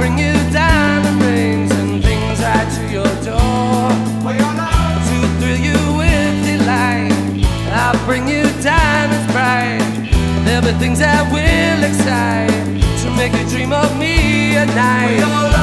bring you diamond rings and things right to your door. To thrill you with delight, I'll bring you diamonds bright. There'll be things that will excite, to make you dream of me at night.